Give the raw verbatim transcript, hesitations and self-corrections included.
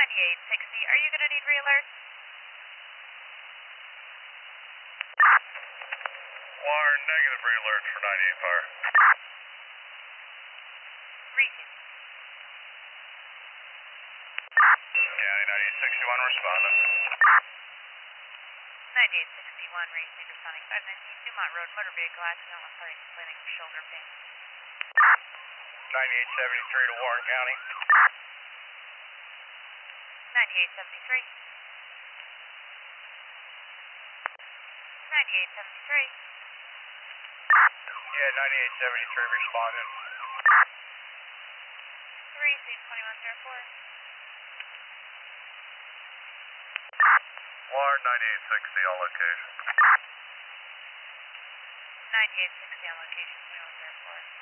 ninety-eight sixty, are you going to need re-alert? Wire negative re-alert for ninety-eight fire. Repeat. County ninety-eight sixty-one responding. ninety-eight sixty-one, racing responding five nineteen Dumont Road, motor vehicle accident, one party complaining of shoulder pain. ninety-eight seventy-three to Warren County. ninety-eight seventy-three. ninety-eight seventy-three. Yeah, ninety-eight seventy-three responding. Racing twenty-one oh four. Wire ninety-eight sixty on location. ninety-eight sixty on location, twenty-one oh four.